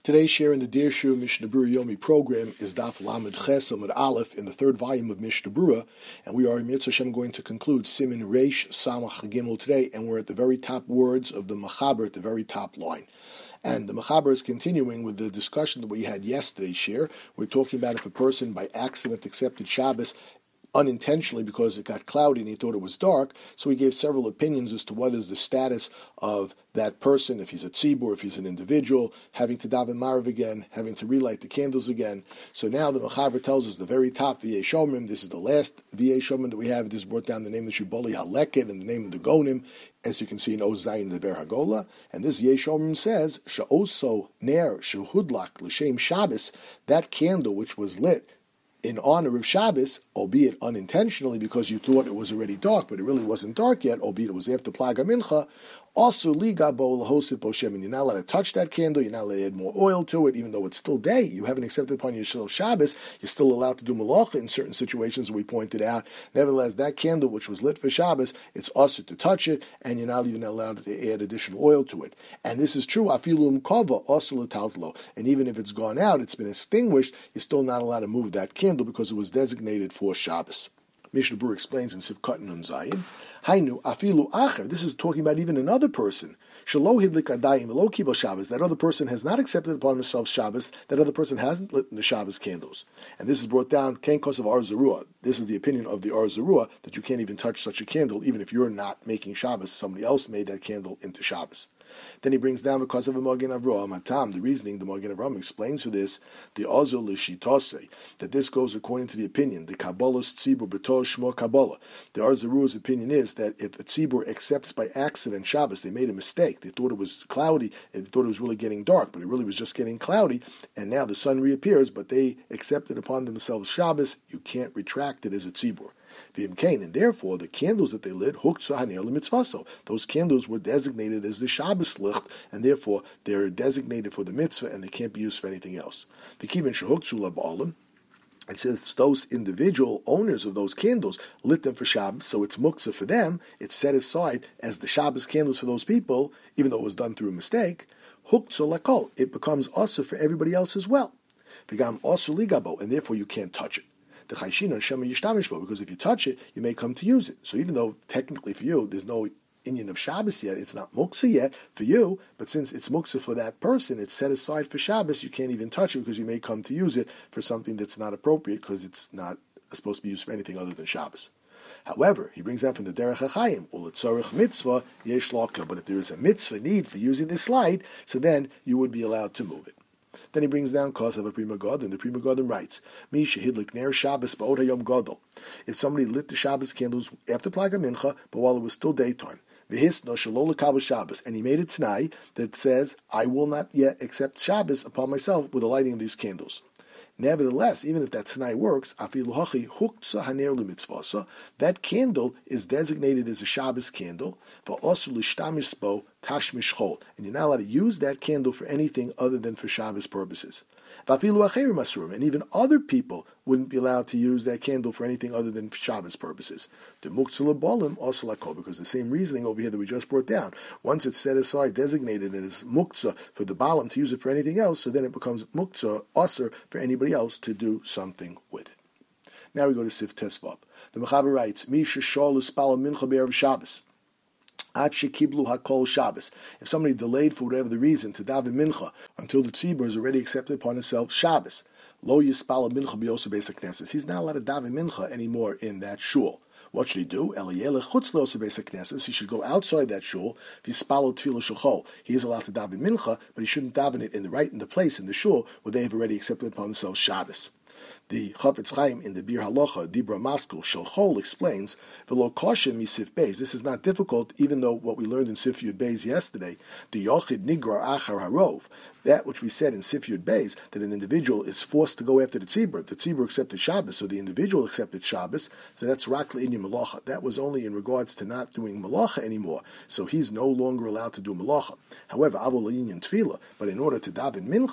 Today's share in the Dirshu Mishnah Berurah Yomi program is Daf Lamed Ches Amud Aleph in the third volume of Mishnah Berurah, and we are in Mitzvah Hashem going to conclude Siman Reish Samach Gimel today, and we're at the very top words of the Machaber, at the very top line. And the Machaber is continuing with the discussion that we had yesterday's share. We're talking about if a person by accident accepted Shabbos unintentionally because it got cloudy and he thought it was dark. So he gave several opinions as to what is the status of that person, if he's a tzibur, if he's an individual, having to daven Marav again, having to relight the candles again. So now the Machaber tells us the very top V'yei Shomrim. This is the last V'yei Shomrim that we have. This is brought down the name of the Shiboli HaLeket and the name of the Gonim, as you can see in Oz Zayin the Ber Hagola. And this V'yei Shomrim says, Sha'oso ner shehudlak l'shem Shabbos, that candle which was lit in honor of Shabbos, albeit unintentionally because you thought it was already dark, but it really wasn't dark yet, albeit it was after Plaga Mincha, also ligabo lahosif boshem, and you're not allowed to touch that candle, you're not allowed to add more oil to it, even though it's still day, you haven't accepted upon yourself Shabbos, you're still allowed to do malacha in certain situations we pointed out. Nevertheless, that candle which was lit for Shabbos, it's also to touch it, and you're not even allowed to add additional oil to it. And this is true, afilu umkava, also l'taltlo, and even if it's gone out, it's been extinguished, you're still not allowed to move that candle because it was designated for Shabbos. Mishnah Berurah explains in Sivkat Nun Zayin, Hainu afilu acher. This is talking about even another person. Shelo hidlik adayim v'lo kibel Shabbos. That other person has not accepted upon himself Shabbos. That other person hasn't lit the Shabbos candles. And this is brought down Ken Kos of Ar Zarua. This is the opinion of the Ar Zarua that you can't even touch such a candle, even if you're not making Shabbos. Somebody else made that candle into Shabbos. Then he brings down because of a Magen Avraham Hatam. The reasoning the Magen Avraham explains for this, the Azul Lishitose, that this goes according to the opinion, the Kabbalah's Tzibur B'Toh Shmo Kabbalah. The Ar Zarua's opinion is that if a Tzibur accepts by accident Shabbos, they made a mistake. They thought it was cloudy, they thought it was really getting dark, but it really was just getting cloudy, and now the sun reappears, but they accepted upon themselves Shabbos, you can't retract it as a Tzibur. And therefore, the candles that they lit, those candles were designated as the Shabbos licht, and therefore they're designated for the mitzvah, and they can't be used for anything else. It says those individual owners of those candles lit them for Shabbos, so it's muktzah for them. It's set aside as the Shabbos candles for those people, even though it was done through a mistake. It becomes also for everybody else as well. And therefore you can't touch it. Because if you touch it, you may come to use it. So even though technically for you there's no inyan of Shabbos yet, it's not muktzah yet for you, but since it's muktzah for that person, it's set aside for Shabbos, you can't even touch it because you may come to use it for something that's not appropriate because it's not supposed to be used for anything other than Shabbos. However, he brings out from the Derech HaChaim, uletzorich mitzvah yesh laka, but if there is a mitzvah need for using this light, so then you would be allowed to move it. Then he brings down cause of a Prima God, and the Prima God writes, Mi shehidlik ner Shabbos ba'od hayom gadol. If somebody lit the Shabbos candles after Plaga Mincha, but while it was still daytime, v'hisno shelo lekabel Shabbos, and he made a t'nai that says, I will not yet accept Shabbos upon myself with the lighting of these candles. Nevertheless, even if that tonight works, that candle is designated as a Shabbos candle, and you're not allowed to use that candle for anything other than for Shabbos purposes. And even other people wouldn't be allowed to use that candle for anything other than for Shabbos purposes. Because the same reasoning over here that we just brought down. Once it's set aside, designated as muktzah for the balam to use it for anything else, so then it becomes muktzah, aser, for anybody else to do something with it. Now we go to Sif Tesvav. The Mechaber writes, Mi sheshol uspal mincha be'erev Shabbos. If somebody delayed for whatever the reason to daven mincha until the tzibur is already accepted upon himself Shabbos, lo yispal mincha b'yosu beis hakneses. He's not allowed to daven mincha anymore in that shul. What should he do? He should go outside that shul. He is allowed to daven mincha, but he shouldn't daven it in the place in the shul where they have already accepted upon themselves Shabbos. The Chafetz Chaim in the Bir Halacha, Dibra Maskul Shalchol explains, V'lo kosher mi Sif Beis. This is not difficult, even though what we learned in Sif Yud Beis yesterday, the Yochid Nigra Achar Harov, that which we said in Sif Yud Beis, that an individual is forced to go after the Tzibur. The Tzibur accepted Shabbos, so the individual accepted Shabbos, so that's Rak Le'inyan Malacha. That was only in regards to not doing Malacha anymore, so he's no longer allowed to do Malacha. However, Avol Le'inyan Tefillah, but in order to daven Mincha,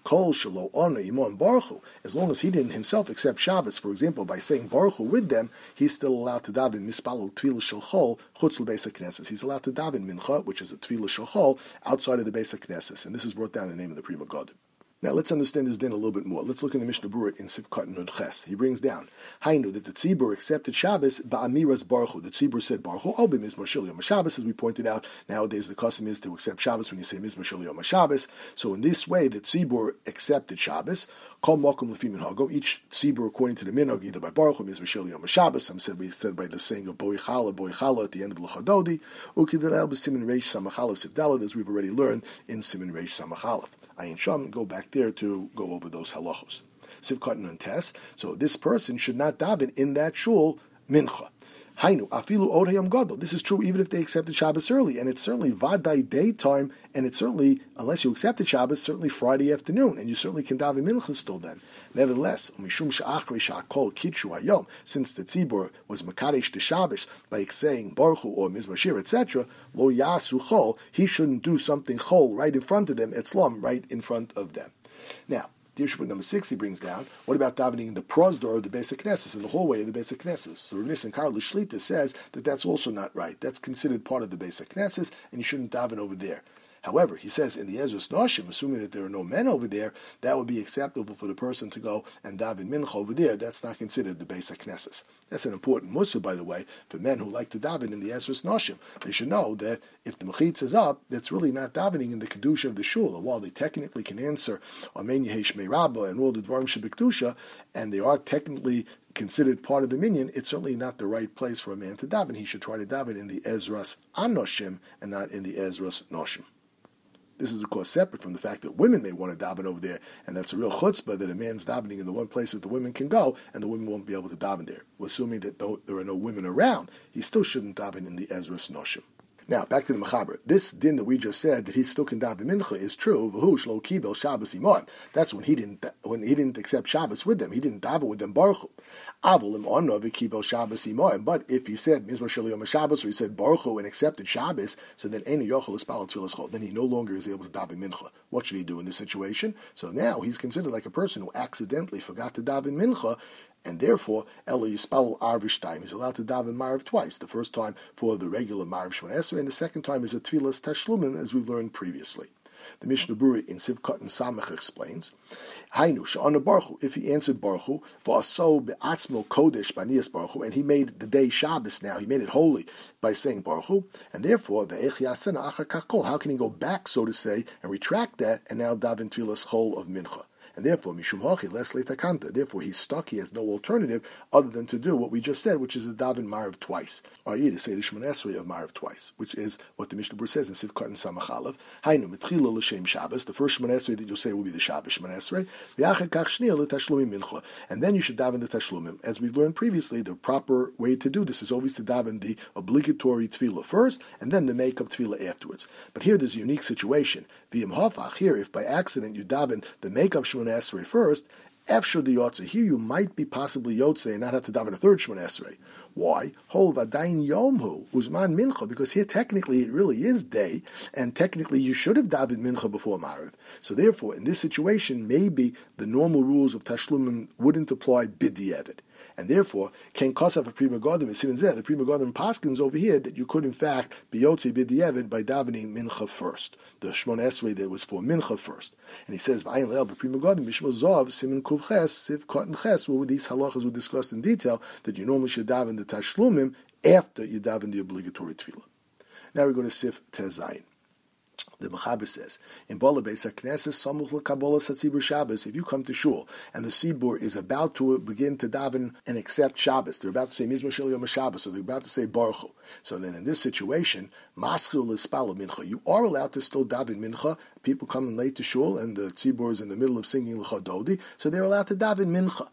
Kol shelo ona imon baruch hu. As long as he didn't himself accept Shabbos, for example, by saying baruch hu with them, he's still allowed to daven mispalel tefillah shel chol chutz l'beis haknesses. He's allowed to daven mincha, which is a tefillah shel chol, outside of the beis haknesses, and this is brought down in the name of the Pri Megadim. Now let's understand this din a little bit more. Let's look in the Mishnah Berurah in Sivkot Nud Ches. He brings down, Hainu, that the Tzibur accepted Shabbos ba'amiras baruch hu. The Tzibur said baruch hu, obe mizmor shel yom Shabbos, as we pointed out. Nowadays the custom is to accept Shabbos when you say mizmor shel yom Shabbos. So in this way, the Tzibur accepted Shabbos. Kol makom lefi minhago. Each Tzibur according to the minhag, either by baruch hu, mizmor shel yom Shabbos. Some said by the saying of boi chala at the end of l'chadodi. Ukidel b'simin reish samachalef sivdalad, as we've already learned in simin reish samachalef. Ayin Sham, go back there to go over those halachos. Sivkot Nun Tes. So this person should not daven in that shul mincha. Hainu afilu od hayom gadol. This is true even if they accepted Shabbos early, and it's certainly vaday daytime, and it's certainly, unless you accepted Shabbos, certainly Friday afternoon, and you certainly can daven mincha still then. Nevertheless, umishum she'achri she'akol kitchu hayom, since the tzibur was makadesh to Shabbos by saying baruch hu or mizmor shir, etc., lo yasu chol, he shouldn't do something chol right in front of them, etzlom, right in front of them. Now, Dirshvut number 6 he brings down, what about davening in the prosdor of the Beis HaKnesses, in the hallway of the Beis HaKnesses? So Rav Nissen Karel Shlita says that that's also not right. That's considered part of the Beis HaKnesses, and you shouldn't daven over there. However, he says in the Ezras Noshim, assuming that there are no men over there, that would be acceptable for the person to go and daven mincha over there. That's not considered the Beis HaKnesses. That's an important mussar, by the way, for men who like to daven in the Ezras Noshim. They should know that if the mechitz is up, that's really not davening in the kedusha of the shul. And while they technically can answer Amen Yehesh Meirabah and all the dvarim shebikdusha, and they are technically considered part of the minyan, it's certainly not the right place for a man to daven. He should try to daven in the Ezras Anoshim and not in the Ezras Noshim. This is, of course, separate from the fact that women may want to daven over there, and that's a real chutzpah that a man's davening in the one place that the women can go, and the women won't be able to daven there. We're assuming that there are no women around, he still shouldn't daven in the Ezras Noshim. Now, back to the Mechaber. This din that we just said, that he still can daven mincha, is true. V'hu shlo kibel Shabbos imon. That's when he didn't accept Shabbos with them. He didn't daven with them baruch hu. Avol im ono v'kibel Shabbos imon. But if he said mizmor shel yom Shabbos, or he said baruch hu and accepted Shabbos, so then enu yochel espal tefillas chol. Then he no longer is able to daven mincha. What should he do in this situation? So now he's considered like a person who accidentally forgot to daven mincha, and therefore, Ela Yispal Arvish time. He's allowed to daven Marav twice. The first time for the regular Marav Shemon Esrei, and the second time is a Tfilas Tashlumim, as we've learned previously. The Mishnah Berurah in Sivkot and Samach explains, Hainu Sha'ana Baruch Hu, if he answered Baruch Hu, V'aso be'atzmo kodesh b'niyas Baruch Hu, and he made the day Shabbos now, he made it holy by saying Baruch Hu, and therefore, Ve'ech Yasena Acha Kakol, how can he go back, so to say, and retract that, and now daven Tfilas Chol of Mincha? And therefore, Mishum Hachi, Leslie Takanta. Therefore, he's stuck. He has no alternative other than to do what we just said, which is to daven Marav twice. Or to say the Shemon Esrei of Marav twice, which is what the Mishnah Berurah says in Sivkot and Samachalev. Hainu, Metchila L'Shem Shabbos. The first Shemon Esrei that you'll say will be the Shabbos Shemon Esrei. V'yachar kach shniya l'tashlumim mincha. And then you should daven the tashlumim. As we've learned previously, the proper way to do this is always to daven the obligatory tefillah first, and then the make-up tefillah afterwards. But here there's a unique situation. V'yim hafach, here, if by accident you daven the make-up Shemon Esrei first, Efshur the Yotze, here you might be possibly Yotze and not have to daven a third Shemon Esrei. Why? Hol v'adayin yomhu uzman mincha, because here technically it really is day, and technically you should have davened mincha before Marav. So therefore, in this situation, maybe the normal rules of Tashlumim wouldn't apply b'di'evet. And therefore, Ken Kosav a Pri Megadim is even there. The Pri Megadim paskins over here that you could in fact be Yotze b'di'evet by davening mincha first. The Shemon Esrei that was for mincha first. And he says, V'ayin le'el b'Pri Megadim b'Shmo Zov simin kuv ches siv kotten ches, where these halachas were discussed in detail, that you normally should daven the tashlumim after you daven the obligatory tefillah. Now we go to Sif Tezayin. The Mechaber says, in Bala Beis HaKnesses, Samuch l'Kabbalah Satzibur Shabbos, if you come to Shul, and the Tzibur is about to begin to daven and accept Shabbos, they're about to say Mizmor Shel Yom Shabbos, or they're about to say Baruch Hu. So then in this situation, Maschil l'Spalo Mincha, you are allowed to still daven Mincha. People come in late to Shul, and the Tzibur is in the middle of singing L'Chododi, so they're allowed to daven Mincha.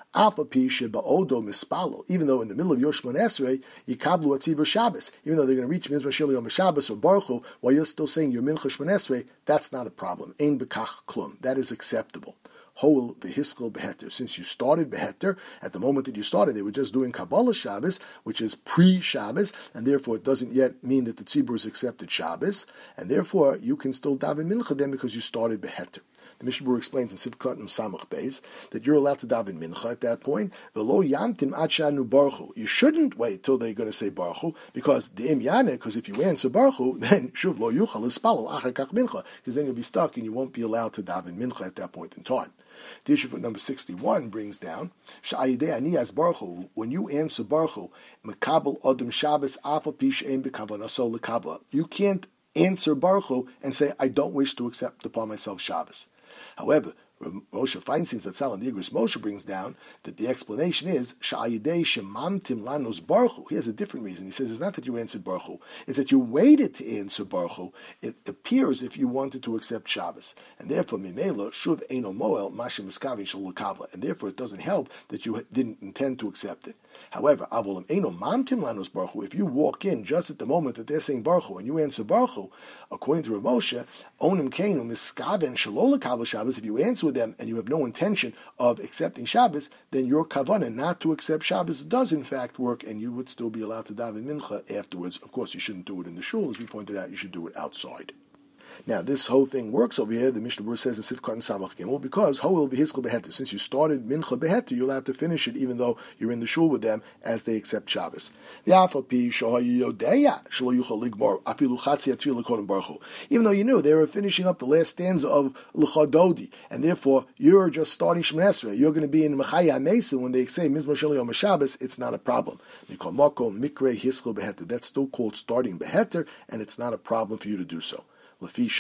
Even though in the middle of your Shemon Esrei, Yikablu Atzibur Shabbos, even though they're going to reach Mizmor Shel Yom Shabbos or Baruch Hu, while you're still saying your Mincha Shemon Esrei, that's not a problem. Ein bekach klum. That is acceptable. Hol v'hiskel beheter. Since you started beheter, at the moment that you started, they were just doing Kabbalah Shabbos, which is pre-Shabbos, and therefore it doesn't yet mean that the Tzibur has accepted Shabbos, and therefore you can still daven Mincha then because you started beheter. The Mishnah Berurah explains in Sivkot and Samach Beis that you're allowed to daven mincha at that point. V'lo yantim ad shanu baruch hu. You shouldn't wait till they're going to say baruch hu, because the im yaneh, because if you answer baruch hu, then shuv lo yuchal ispalal achar kach mincha, because then you'll be stuck and you won't be allowed to daven mincha at that point in time. The issue for number 61 brings down, Sha'ayidei ani as baruch hu, when you answer baruch hu, mekabel odom Shabbos afal pi she'en b'kavanaso lekabla. You can't answer baruch hu and say, I don't wish to accept upon myself Shabbos. However, Moshe Feinstein Zatzal and the Igros Moshe brings down that the explanation is Sha'ayidei shemamtim lanos baruch hu. He has a different reason. He says it's not that you answered baruch hu, it's that you waited to answer baruch hu. It appears if you wanted to accept Shabbos, and therefore mimela shuv eino moel mashim miskavi shel kavla, and therefore it doesn't help that you didn't intend to accept it. However, avolim eino mamtim lanos baruch hu. If you walk in just at the moment that they're saying baruch hu and you answer baruch hu, according to Rav Moshe, onim keinu miskaven shelo lekavla Shabbos. If you answer them and you have no intention of accepting Shabbos, then your kavanah not to accept Shabbos does in fact work, and you would still be allowed to daven mincha afterwards. Of course, you shouldn't do it in the shul, as we pointed out. You should do it outside. Now, this whole thing works over here. The Mishnah Berurah says in Sivkot and Samach Gimel, because Ho'il v'hiskal beheter. Since you started mincha beheter, you'll have to finish it, even though you're in the shul with them as they accept Shabbos. Even though you knew they were finishing up the last stanza of L'cha Dodi, and therefore you're just starting Shemoneh Esrei, you're going to be in Mechaya Mesim when they say Mizmor Shel Yom Shabbos, it's not a problem. That's still called starting beheter, and it's not a problem for you to do so. Because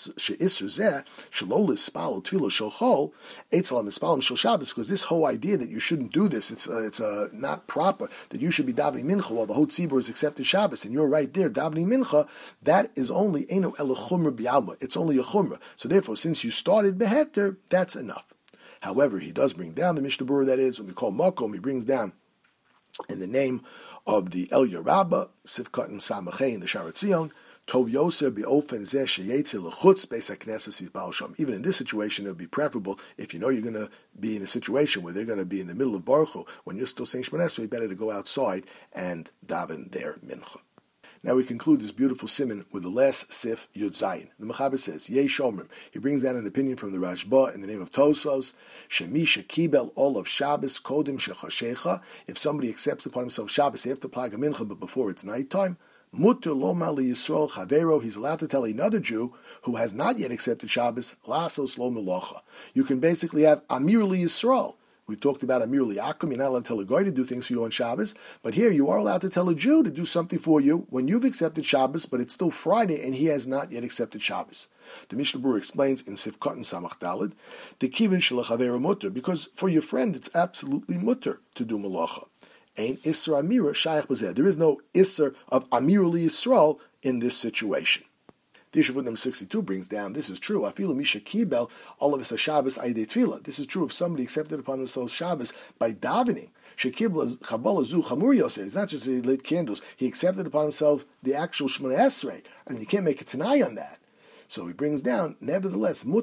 this whole idea that you shouldn't do this, it's not proper, that you should be davening mincha while the whole tzibur is accepted Shabbos, and you're right there davening mincha, that is only eno el chumra bialma. It's only a chumra. So therefore, since you started beheter, that's enough. However, he does bring down the Mishnah Berurah, that is, when we call makom, he brings down in the name of the El Yerabba, Sivkot and Samachay in the Sharat Zion, Tov Yoser be'ofen zeh sheyetze l'chutz beis hakneses yitbal sham. Even in this situation, it would be preferable if you know you're going to be in a situation where they're going to be in the middle of Baruch Hu, when you're still saying Shemoneh Esrei, better to go outside and daven their mincha. Now we conclude this beautiful siman with the last sif Yud Zayin. The Mechaber says, Yei Shomrim. He brings down an opinion from the Rashba in the name of Tosos, Shemi shekibel all of Shabbos kodim shechashecha. If somebody accepts upon himself Shabbos after Plag HaMincha, but before it's nighttime, Mutter lo mali Yisrael chavero. He's allowed to tell another Jew who has not yet accepted Shabbos, lasos lo melacha. You can basically have Amir li Yisrael. We've talked about Amir li Akum. You're not allowed to tell a guy to do things for you on Shabbos, but here you are allowed to tell a Jew to do something for you when you've accepted Shabbos, but it's still Friday and he has not yet accepted Shabbos. The Mishnah Berurah explains in Sivkot and Samach Daled, the kivin shalachavera mutter, because for your friend it's absolutely mutter to do melacha. Ain't Isra Amira Shaykh Bazeh. There is no Isra of Amir li Yisrael in this situation. The issue of number 62 brings down, this is true, Afilu Misha Kibel, all of us Shabbos Aidei Tefillah. This is true if somebody accepted upon themselves Shabbos by davening. Shekibla Chabala Zu Chamur Yosef. It's not just that he lit candles. He accepted upon himself the actual Shemoneh Esrei. I mean, you can't make a Tanai on that. So he brings down, nevertheless, even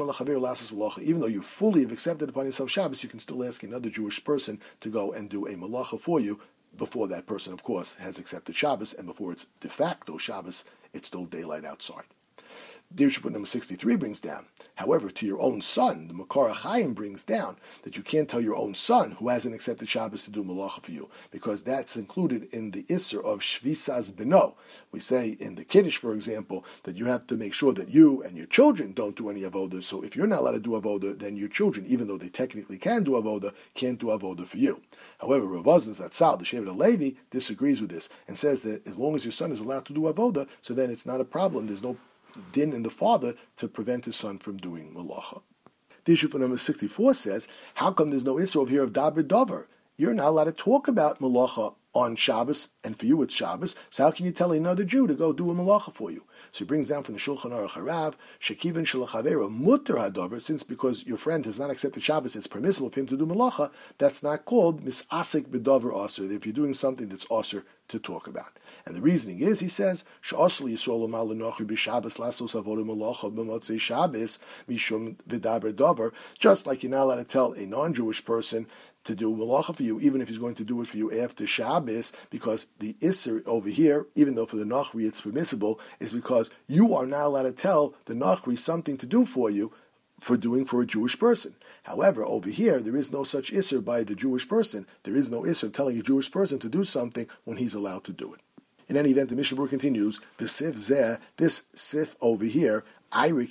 though you fully have accepted upon yourself Shabbos, you can still ask another Jewish person to go and do a malacha for you before that person, of course, has accepted Shabbos, and before it's de facto Shabbos, it's still daylight outside. Dirshut number 63 brings down, however, to your own son, the Makar HaChaim brings down that you can't tell your own son who hasn't accepted Shabbos to do malacha for you, because that's included in the Isser of Shvisas Beno. We say in the Kiddush, for example, that you have to make sure that you and your children don't do any avodah. So if you're not allowed to do avodah, then your children, even though they technically can do avodah, can't do avodah for you. However, Rav Oznai Zatzal, the Shevet HaLevi, disagrees with this and says that as long as your son is allowed to do avodah, so then it's not a problem. There's no din in the father to prevent his son from doing malacha. The issue for number 64 says, how come there's no Isra here of Daber Dover? You're not allowed to talk about malacha on Shabbos, and for you it's Shabbos, so how can you tell another Jew to go do a malacha for you? So he brings down from the Shulchan Aruch Harav, Shekivin Shalachavera Mutter Hadover, since because your friend has not accepted Shabbos, it's permissible for him to do malacha, that's not called Misasik B'Dover Aser, if you're doing something that's Aser to talk about. And the reasoning is, he says, Sh'asli Yisrael Omal L'Nochri B'Shabbos Lasos Avodah Malacha B'Motzei Shabbos Mishum V'Daber Dover, just like you're not allowed to tell a non-Jewish person to do malacha for you, even if he's going to do it for you after Shabbos, because the Isser over here, even though for the Nachri it's permissible, is because you are not allowed to tell the Nachri something to do for you for doing for a Jewish person. However, over here, there is no such isser by the Jewish person. There is no isser telling a Jewish person to do something when he's allowed to do it. In any event, the Mishnah Berurah continues, this sif over here, we're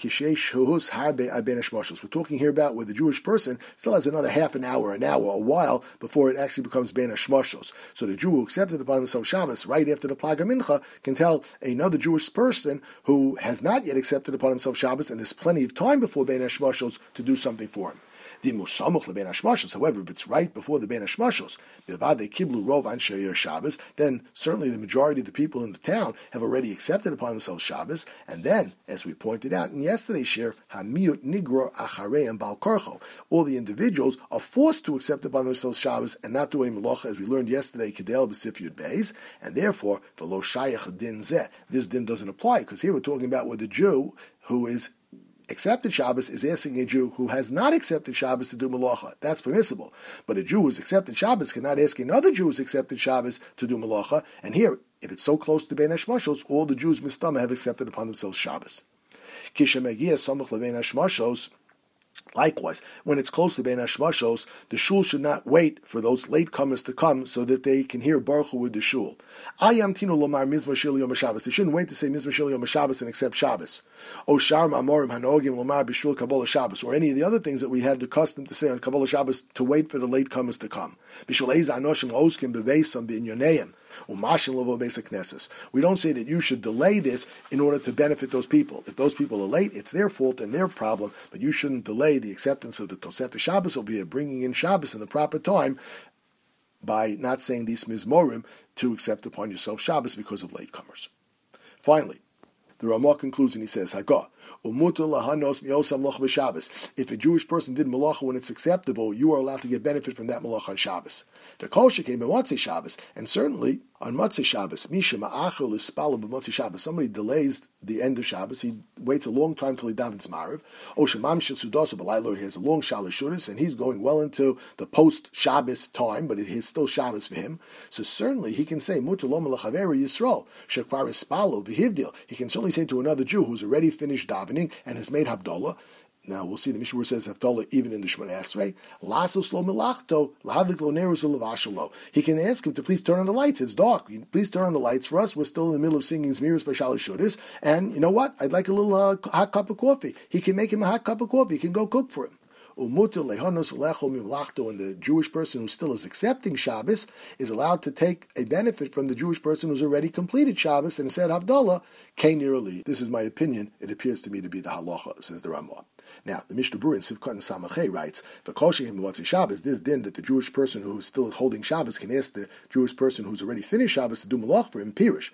talking here about where the Jewish person still has another half an hour, a while, before it actually becomes Ben Hashmoshos. So the Jew who accepted upon himself Shabbos right after the Plaga Mincha can tell another Jewish person who has not yet accepted upon himself Shabbos, and there's plenty of time before Ben Hashmoshos to do something for him. However, if it's right before the Ben Hashmoshos, then certainly the majority of the people in the town have already accepted upon themselves Shabbos, and then, as we pointed out in yesterday's share, Hamiyut Nigro Acharei and Bal Korcho, all the individuals are forced to accept upon themselves Shabbos and not do any malacha, as we learned yesterday, Kedel B'Sif Yud Beis, and therefore, for Lo Shayach Din Zeh, this din doesn't apply, because here we're talking about where the Jew who is accepted Shabbos is asking a Jew who has not accepted Shabbos to do malacha. That's permissible. But a Jew who's accepted Shabbos cannot ask another Jew who's accepted Shabbos to do malacha. And here, if it's so close to Ben Hashmoshos, all the Jews mistama have accepted upon themselves Shabbos. Kishamegia samach lebein Hashmoshos. Likewise, when it's close to Ben Hashmoshos, the shul should not wait for those latecomers to come so that they can hear Baruch Hu with the shul. Ayam tino lomar mizmor shel yom Shabbos. They shouldn't wait to say mizmor shel yom Shabbos and accept Shabbos. O sharm amorim hanogim lomar b'shul Kabbalah Shabbos, or any of the other things that we have the custom to say on Kabbalah Shabbos to wait for the latecomers to come. B'shul eiza anoshim oskim beveisam b'inyoneim. We don't say that you should delay this in order to benefit those people. If those people are late, it's their fault and their problem, but you shouldn't delay the acceptance of the Tosefta Shabbos over here, bringing in Shabbos in the proper time by not saying these mizmorim to accept upon yourself Shabbos because of latecomers. Finally, the Ramah concludes and he says, Hagah, if a Jewish person did malacha when it's acceptable, you are allowed to get benefit from that malacha on Shabbos. The kol shekei b'motzei Shabbos, and certainly on Motzei Shabbos, somebody delays the end of Shabbos, he waits a long time till he davens Mariv. He has a long Shalosh, and he's going well into the post-Shabbos time, but it is still Shabbos for him. So certainly he can say, Mutar lo melachaveri Yisrael, shekvar ispalo v'hivdil. He can certainly say to another Jew who's already finished davening and has made Havdalah. Now we'll see the Mishnah says Havdalah even in the Shemona Esrei. Lasos lo melachto lahavik lo nerus u'levashalo. He can ask him to please turn on the lights. It's dark. Please turn on the lights for us. We're still in the middle of singing Zmiris by Shalosh Shudas. And you know what? I'd like a little hot cup of coffee. He can make him a hot cup of coffee. He can go cook for him. And the Jewish person who still is accepting Shabbos is allowed to take a benefit from the Jewish person who's already completed Shabbos and said Havdalah, Kainirali. This is my opinion. It appears to me to be the halacha, says the Ramah. Now, the Mishnah Berurah in Sivkot and Samachay writes, Shabbos, this din that the Jewish person who is still holding Shabbos can ask the Jewish person who's already finished Shabbos to do malach for him, Pirish.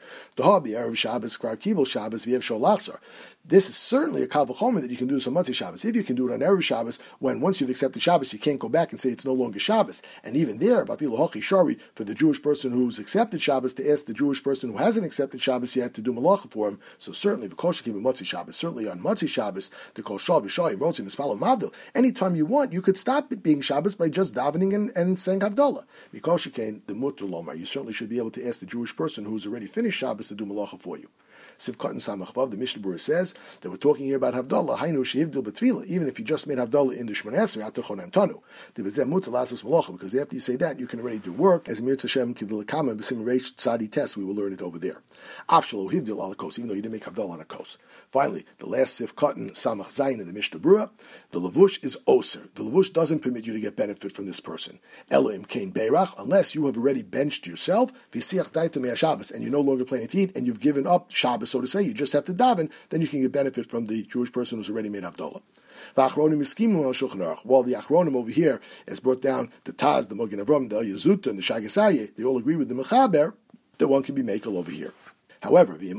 This is certainly a kal v'chomer that you can do this on Motzei Shabbos. If you can do it on Erev Shabbos, when once you've accepted Shabbos, you can't go back and say it's no longer Shabbos. And even there, for the Jewish person who's accepted Shabbos to ask the Jewish person who hasn't accepted Shabbos yet to do malacha for him. So certainly, certainly on Motzei Shabbos, the Kol Shav V'Shayim Rotzim Mispalo Mavdil. Anytime you want, you could stop it being Shabbos by just davening and saying Havdalah. Because the Mutar Lomar, you certainly should be able to ask the Jewish person who's already finished Shabbos to do malacha for you. Sivkot and Samachvav, the Mishnah Berurah says that we're talking here about Havdalah. Hainu sheivdil betvila. Even if you just made Havdalah in the Shemona Esrei, atachon antanu. Because after you say that, you can already do work. As Mir Tashem Kidilakama B'Sim Reish Tzadi Tes, we will learn it over there. Afshalo hivdil ala kos, even though you didn't make Havdalah on a kos. Finally, the last Sivkot and Samach Zayin in the Mishnah Berurah, the Levush is oser. The Levush doesn't permit you to get benefit from this person. Elohim Kain Beirach, unless you have already benched yourself, V'siach Daita Mea Shabbos, and you're no longer planning to eat, and you've given up Shabbos, so to say, you just have to daven, then you can get benefit from the Jewish person who's already made Havdalah. While the Achronim over here has brought down the Taz, the Mogen Avram, the Yazuta, and the Shagasarye, they all agree with the Mechaber that one can be Mekel over here. However, if the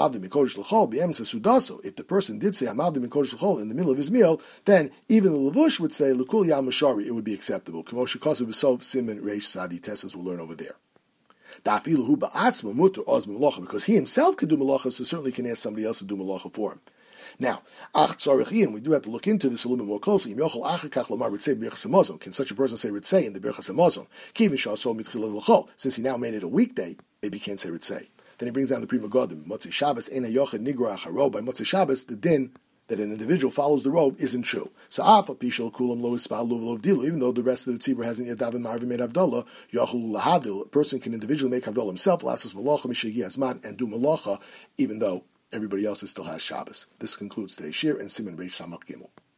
person did say Hamaldi Min Kodesh L'Chol in the middle of his meal, then even the Levush would say L'Kul Yam Mashari, it would be acceptable. K'mo Shekasu B'Sov Siman Reish Sadi Tesas we'll learn over there. Because he himself could do malacha, so certainly can ask somebody else to do malacha for him. Now, we do have to look into this a little bit more closely. Can such a person say Ritzei in the Birchas Hamazon? Since he now made it a weekday, maybe he can't say Ritzei. Then he brings down the Pri Megadim. Motzei Shabbos, Ena Yochid Nigra Acharo. By Motzei Shabbos, the din that an individual follows the robe isn't true. So afa pishal kulam lo ispalu v'lo avdilu, even though the rest of the tzibur hasn't yet daven marvin made havdalah, yachulu lahadil, a person can individually make havdalah himself, lasas malacha mishagi azman, and do malacha, even though everybody else still has Shabbos. This concludes today's shir and Siman Reish Samach Gimel.